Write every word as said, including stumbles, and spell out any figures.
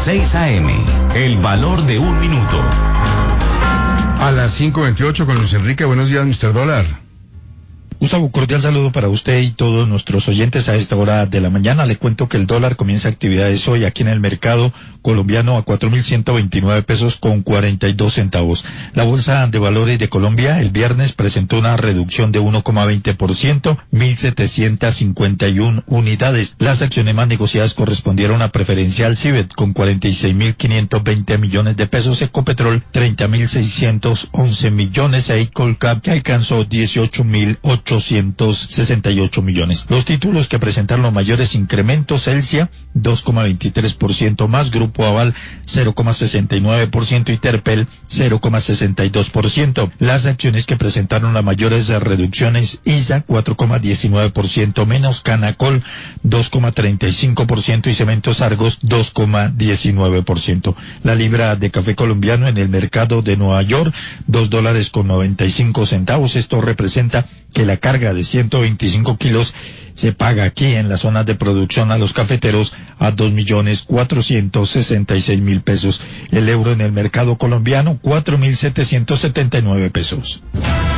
seis A M, el valor de un minuto. A las cinco veintiocho con Luis Enrique. Buenos días, mister Dólar. Gustavo, cordial saludo para usted y todos nuestros oyentes a esta hora de la mañana. Le cuento que el dólar comienza actividades hoy aquí en el mercado colombiano a cuatro mil ciento veintinueve pesos con cuarenta y dos centavos. La Bolsa de Valores de Colombia el viernes presentó una reducción de uno coma veinte por ciento, mil setecientos cincuenta y una unidades. Las acciones más negociadas correspondieron a Preferencial Cibet con cuarenta y seis mil quinientos veinte millones de pesos, Ecopetrol treinta mil seiscientos once millones e Colcap que alcanzó dieciocho mil ochocientos sesenta y ocho millones. Los títulos que presentaron los mayores incrementos: Celsia dos coma veintitrés por ciento más, Grupo Aval cero coma sesenta y nueve por ciento y Terpel cero coma sesenta y dos por ciento. Las acciones que presentaron las mayores reducciones: I S A cuatro coma diecinueve por ciento menos, Canacol dos coma treinta y cinco por ciento y Cementos Argos dos coma diecinueve por ciento. La libra de café colombiano en el mercado de Nueva York, dos dólares con noventa y cinco centavos. Esto representa que la carga de ciento veinticinco kilos se paga aquí en las zonas de producción a los cafeteros a dos millones cuatrocientos sesenta y seis mil pesos. El euro en el mercado colombiano, cuatro mil setecientos setenta y nueve pesos.